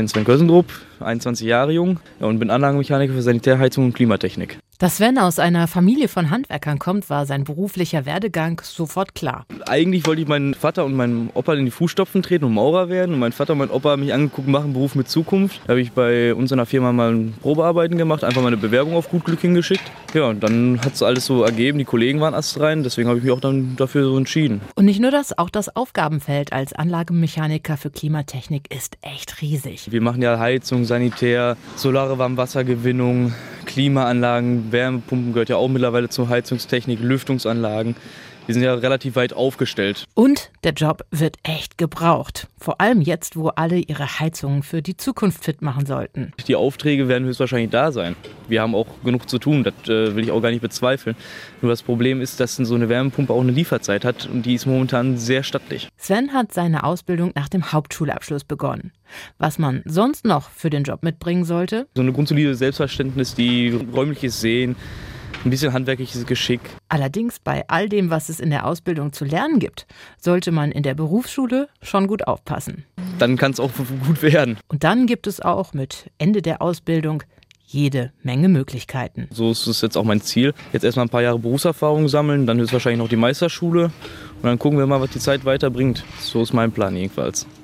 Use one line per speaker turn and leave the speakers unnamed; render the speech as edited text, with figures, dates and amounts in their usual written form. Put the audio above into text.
bin Sven Kösendrup, 21 Jahre jung und bin Anlagenmechaniker für Sanitärheizung und Klimatechnik.
Dass Sven aus einer Familie von Handwerkern kommt, war sein beruflicher Werdegang sofort klar.
Eigentlich wollte ich meinen Vater und meinen Opa in die Fußstapfen treten und Maurer werden. Und mein Vater und mein Opa haben mich angeguckt, machen Beruf mit Zukunft. Da habe ich bei uns in der Firma mal ein Probearbeiten gemacht, einfach meine Bewerbung auf gut Glück hingeschickt. Ja, und dann hat es alles so ergeben, die Kollegen waren astrein, deswegen habe ich mich auch dann dafür so entschieden.
Und nicht nur das, auch das Aufgabenfeld als Anlagenmechaniker für Klimatechnik ist echt riesig.
Wir machen ja Heizung, Sanitär, solare Warmwassergewinnung, Klimaanlagen, Wärmepumpen gehört ja auch mittlerweile zur Heizungstechnik, Lüftungsanlagen. Wir sind ja relativ weit aufgestellt.
Und der Job wird echt gebraucht. Vor allem jetzt, wo alle ihre Heizungen für die Zukunft fit machen sollten.
Die Aufträge werden höchstwahrscheinlich da sein. Wir haben auch genug zu tun, das will ich auch gar nicht bezweifeln. Nur das Problem ist, dass so eine Wärmepumpe auch eine Lieferzeit hat und die ist momentan sehr stattlich.
Sven hat seine Ausbildung nach dem Hauptschulabschluss begonnen. Was man sonst noch für den Job mitbringen sollte?
So eine grundsolide Selbstverständnis, die räumliches Sehen, ein bisschen handwerkliches Geschick.
Allerdings bei all dem, was es in der Ausbildung zu lernen gibt, sollte man in der Berufsschule schon gut aufpassen.
Dann kann es auch gut werden.
Und dann gibt es auch mit Ende der Ausbildung jede Menge Möglichkeiten.
So ist es jetzt auch mein Ziel. Jetzt erstmal ein paar Jahre Berufserfahrung sammeln, dann ist wahrscheinlich noch die Meisterschule. Und dann gucken wir mal, was die Zeit weiterbringt. So ist mein Plan jedenfalls.